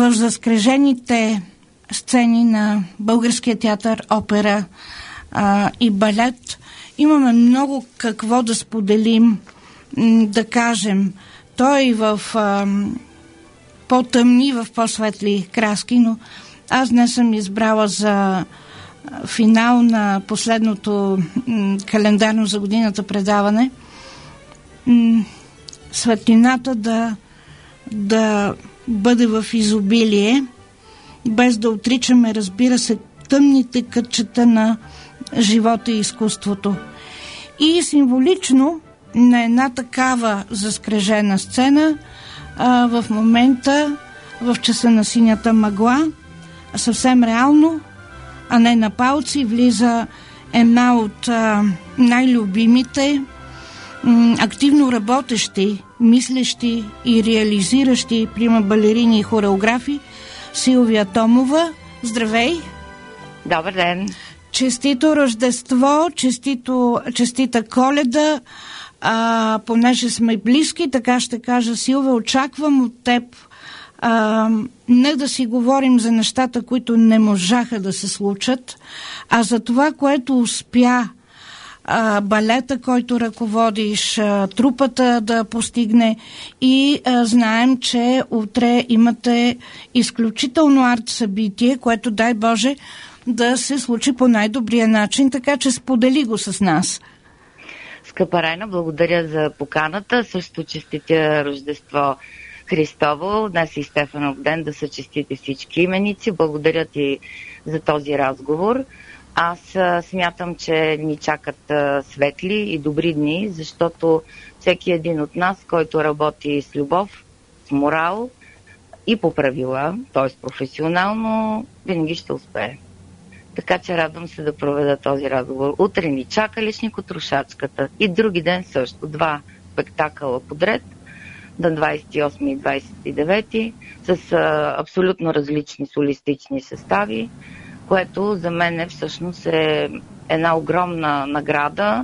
в заскрежените сцени на Българския театър, опера и балет имаме много какво да споделим, да кажем. Той в по-тъмни, в по-светли краски, но аз днес съм избрала за финал на последното календарно за годината предаване светлината да бъде в изобилие, без да отричаме, разбира се, тъмните кътчета на живота и изкуството. И символично на една такава заскрежена сцена в момента, в часа на синята мъгла, съвсем реално, а не на палци, влиза една от най-любимите, активно работещи, мислещи и реализиращи прима балерини и хореографи Силвия Томова. Здравей! Добър ден! Честито Рождество, честита Коледа, понеже сме близки, така ще кажа, Силвия, очаквам от теб не да си говорим за нещата, които не можаха да се случат, а за това, което успя балета, който ръководиш, трупата да постигне, и знаем, че утре имате изключително арт събитие, което, дай Боже, да се случи по най-добрия начин, така че сподели го с нас. Скъпа Райна, благодаря за поканата. Също честитя Рождество Христово. Днес и Стефанов ден, да са честити всички именици. Благодаря ти за този разговор. Аз смятам, че ни чакат светли и добри дни, защото всеки един от нас, който работи с любов, с морал и по правила, т.е. професионално, винаги ще успее. Така че радвам се да проведа този разговор. Утре ни чака Лешникотрошачката и други ден също. 2 спектакъла подред, на 28 и 29, с абсолютно различни солистични състави, което за мен всъщност е една огромна награда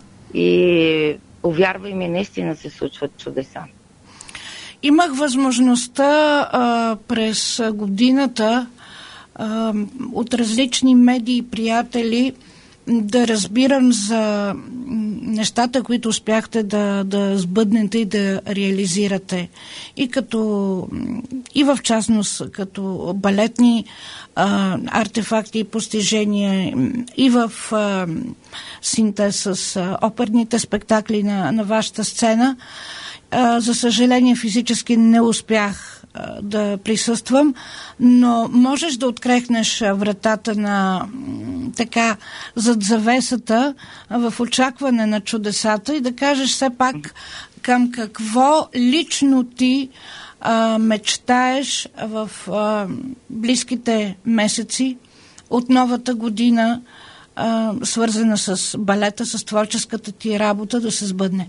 и, повярвай ми, наистина се случват чудеса. Имах възможността през годината от различни медии и приятели да разбирам за нещата, които успяхте да сбъднете и да реализирате. И в частност като балетни артефакти и постижения, и в синтез с оперните спектакли на вашата сцена. За съжаление, физически не успях да присъствам, но можеш да открехнеш вратата на така зад завесата в очакване на чудесата и да кажеш все пак към какво лично ти мечтаеш в близките месеци от новата година, свързана с балета, с творческата ти работа, да се сбъдне?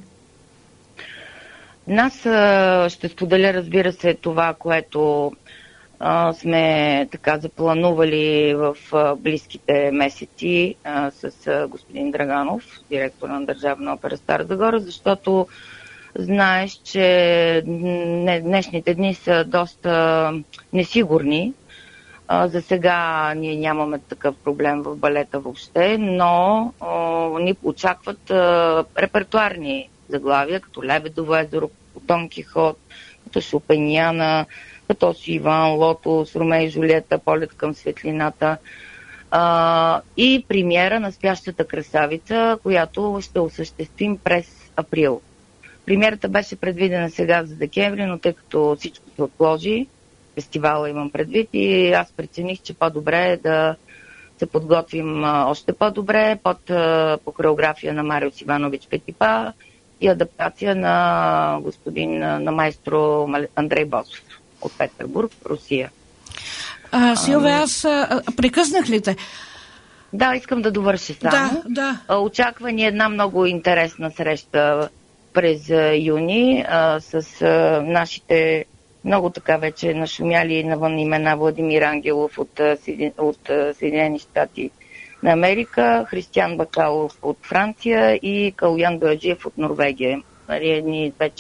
Нас ще споделя, разбира се, това, което сме така запланували в близките месеци с господин Драганов, директор на Държавна опера Стара Загора, защото знаеш, че днешните дни са доста несигурни. За сега ние нямаме такъв проблем в балета въобще, но ни очакват репертуарни заглавия, като Лебедово езеро, Дон Кихот, като Шопеняна, като Си Иван, Лотос, Ромео и Жулиета, Полет към светлината и премиера на Спящата красавица, която ще осъществим през април. Премиерата беше предвидена сега за декември, но тъй като всичко се отложи, фестивала имам предвид, и аз прецених, че по-добре е да се подготвим още по-добре по хореография на Мариус Иванович Петипа и адаптация на майстро Андрей Босов от Петербург, Русия. Силвия, аз прекъснах ли те? Да, искам да довърша само. Да. Очаква ни една много интересна среща през юни с нашите много така вече нашумяли навън имена: Владимир Ангелов от Съединени щати на Америка, Християн Бакалов от Франция и Калуян Дояджиев от Норвегия. Едни вече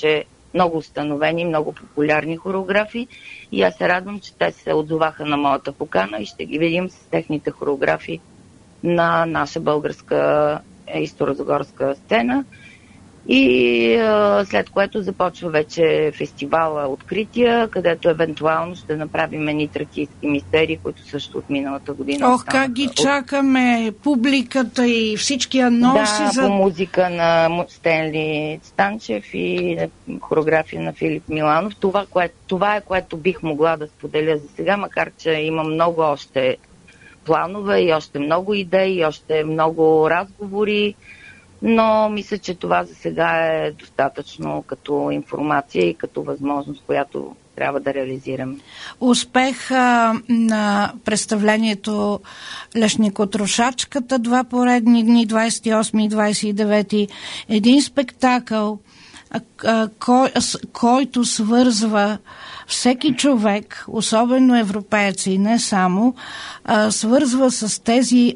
много установени, много популярни хореографи и аз се радвам, че те се отзоваха на моята покана и ще ги видим с техните хореографи на наша българска и старозагорска сцена. И след което започва вече фестивала Открития, където евентуално ще направим едни тракийски мистерии, които също от миналата година. Ох, как ги чакаме! Публиката и всички анонси. Да, по музика на Стенли Станчев и хореография на Филип Миланов. Това е което бих могла да споделя за сега, макар че има много още планове и още много идеи, и още много разговори. Но мисля, че това за сега е достатъчно като информация и като възможност, която трябва да реализираме. Успех на представлението Лешникотрошачката, 2 поредни дни, 28 и 29. Един спектакъл, който свързва всеки човек, особено европеец и не само, свързва с тези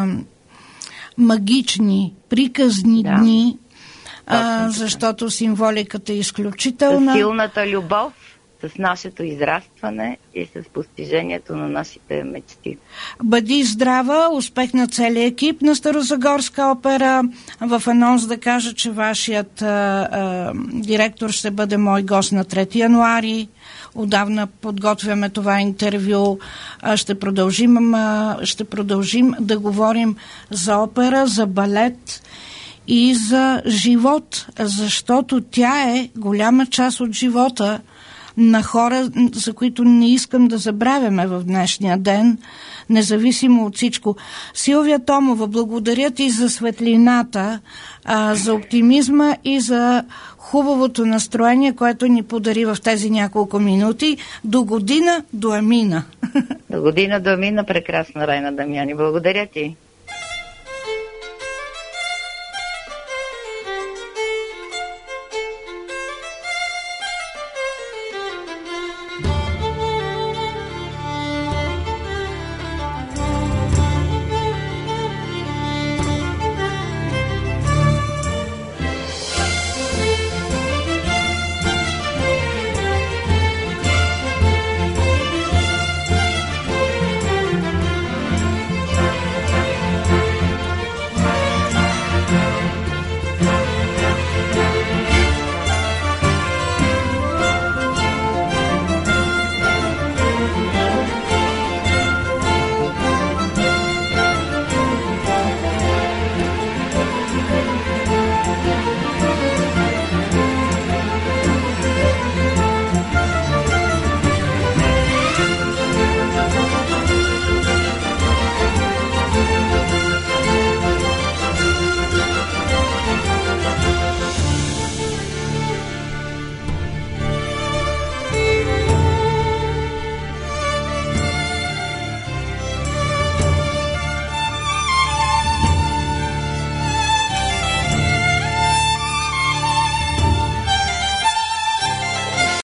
магични, приказни дни, защото символиката е изключителна. С силната любов, с нашето израстване и с постижението на нашите мечти. Бъди здрава, успех на целия екип на Старозагорска опера. В анонс да кажа, че вашият директор ще бъде мой гост на 3 януари. Отдавна подготвяме това интервю. Ще продължим да говорим за опера, за балет и за живот, защото тя е голяма част от живота на хора, за които не искам да забравяме в днешния ден, независимо от всичко. Силвия Томова, благодаря ти за светлината, за оптимизма и за хубавото настроение, което ни подари в тези няколко минути. До година, до Амина. До година, до Амина, прекрасна Райна Дамяни. Благодаря ти.